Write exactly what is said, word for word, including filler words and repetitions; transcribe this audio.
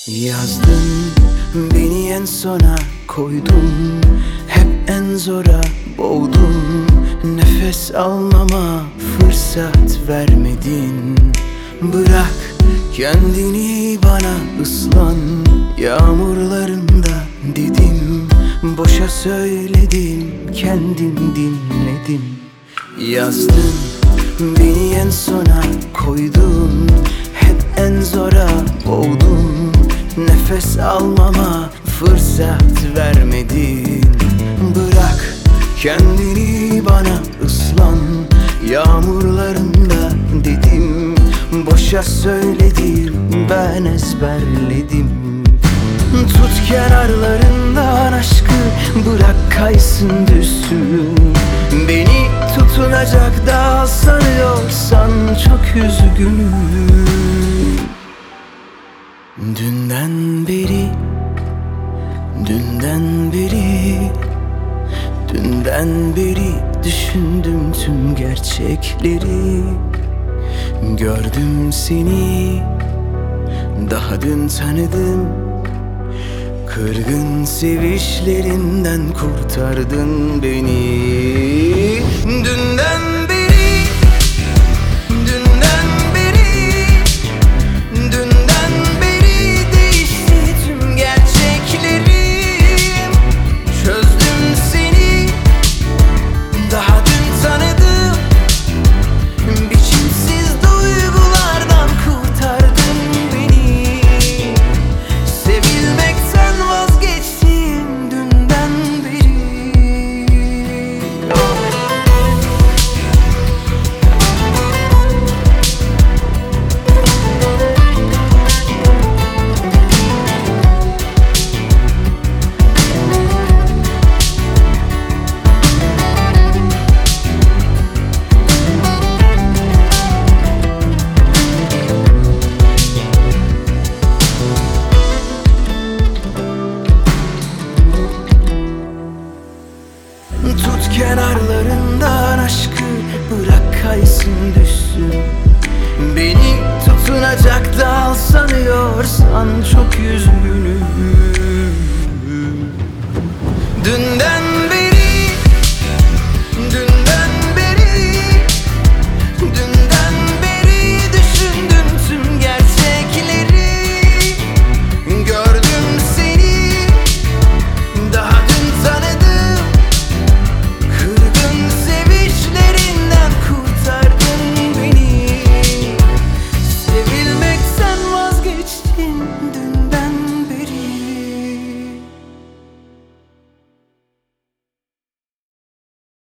Yazdın, beni en sona koydun, hep en zora boğdun. Nefes almama fırsat vermedin. Bırak kendini bana, ıslan yağmurlarında dedim. Boşa söyledim, kendim dinledim. Yazdın, beni en sona koydun, hep en zora boğdun. Nefes almama fırsat vermedin. Bırak kendini bana, ıslan yağmurlarında dedim. Boşa söyledim, ben ezberledim. Tut kenarlarından aşkı, bırak kaysın düşsün. Beni tutunacak dal sanıyorsan çok üzgünüm. Dünden beri, dünden beri, dünden beri düşündüm tüm gerçekleri. Gördüm seni, daha dün tanıdım. Kırgın sevişlerinden kurtardın beni. Dünden beri, dünden beri, dünden beri değişti tüm gerçeklerim. Çözdüm seni, daha dün tanıdım. Biçimsiz duygulardan kurtardın beni. Sevilmekten vazgeçtim dünden beri. Tut kenarlarından aşkı, bırak kaysın düşsün. Beni tutunacak dal sanıyorsan çok üzgünüm. Dünden